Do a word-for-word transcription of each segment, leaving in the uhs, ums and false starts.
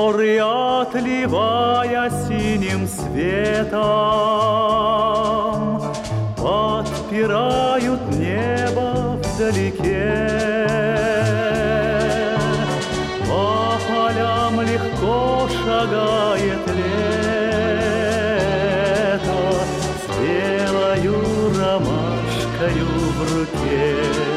Горы, отливая синим светом, подпирают небо вдалеке. По полям легко шагает лето с белою ромашкою в руке.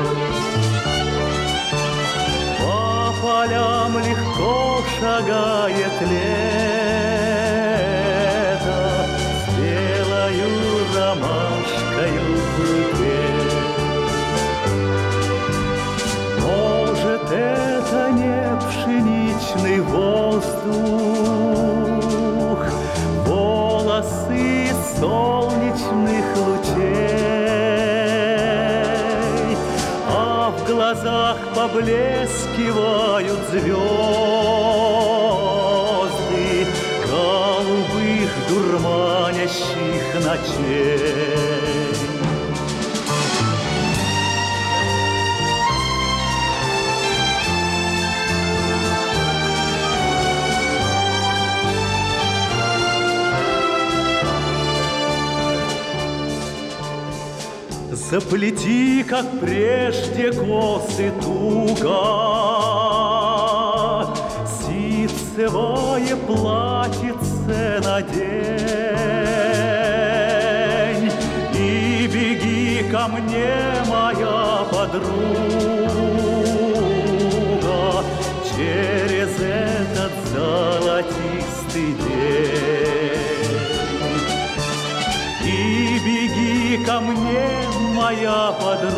По полям легко шагает лето с белою ромашкою в руке. Может, это не пшеничный воздух, волосы солнечных лучей, а в глазах поблескивают звезды голубых дурманящих ночей. Заплети, как прежде, косы туго, ситцевое платьице надень, и беги ко мне, моя подруга, через этот золотистый день. И беги ко мне, моя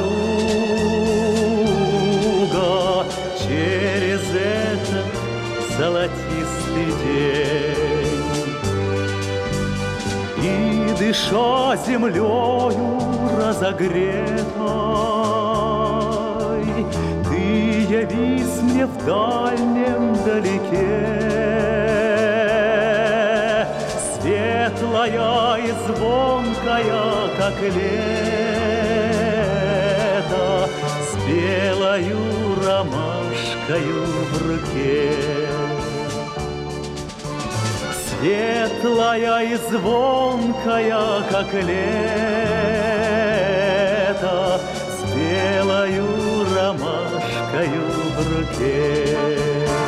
подруга, через этот золотистый день. И, дыша землею разогретой, ты явись мне в дальнем далеке, светлая и звонкая, как лето, с белою ромашкою в руке. Светлая и звонкая, как лето, с белою ромашкою в руке.